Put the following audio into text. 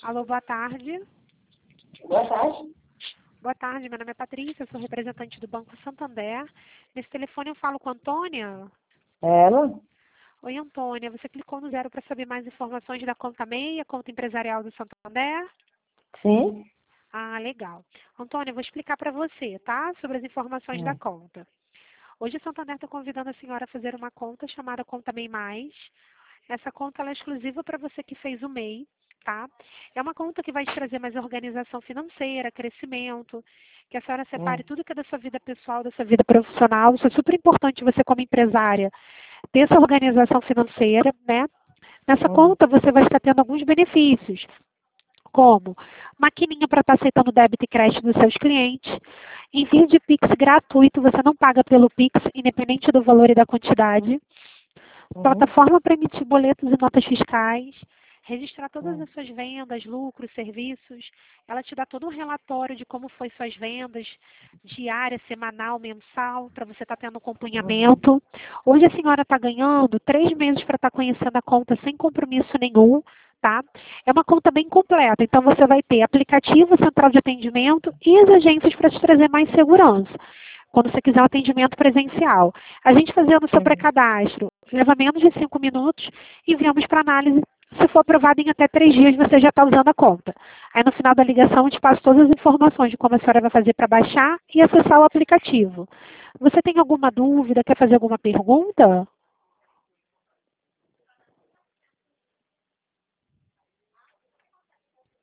Alô, boa tarde. Boa tarde. Boa tarde, meu nome é Patrícia, eu sou representante do Banco Santander. Nesse telefone eu falo com a Antônia. Ela? Oi, Antônia, você clicou no 0 para saber mais informações da conta MEI, a conta empresarial do Santander? Sim. Ah, legal. Antônia, eu vou explicar para você, tá? Sobre as informações da Hum. conta. Hoje o Santander está convidando a senhora a fazer uma conta chamada Conta MEI Mais. Essa conta ela é exclusiva para você que fez o MEI, tá? É uma conta que vai te trazer mais organização financeira, crescimento, que a senhora separe Hum. tudo que é da sua vida pessoal, da sua vida profissional. Isso é super importante você como empresária ter essa organização financeira, né? Nessa Hum. conta você vai estar tendo alguns benefícios, como maquininha para estar aceitando débito e crédito dos seus clientes, envio de Pix gratuito, você não paga pelo Pix, independente do valor e da quantidade, Uhum. plataforma para emitir boletos e notas fiscais, registrar todas Hum. as suas vendas, lucros, serviços. Ela te dá todo um relatório de como foi suas vendas, diária, semanal, mensal, para você estar tendo Hum. acompanhamento. Hoje a senhora está ganhando 3 meses para estar conhecendo a conta sem compromisso nenhum, tá? É uma conta bem completa, então você vai ter aplicativo, central de atendimento e as agências para te trazer mais segurança quando você quiser um atendimento presencial. A gente fazendo o seu Uhum. pré-cadastro leva menos de 5 minutos e enviamos para análise. Se for aprovado em até 3 dias, você já está usando a conta. Aí no final da ligação, eu te passo todas as informações de como a senhora vai fazer para baixar e acessar o aplicativo. Você tem alguma dúvida? Quer fazer alguma pergunta?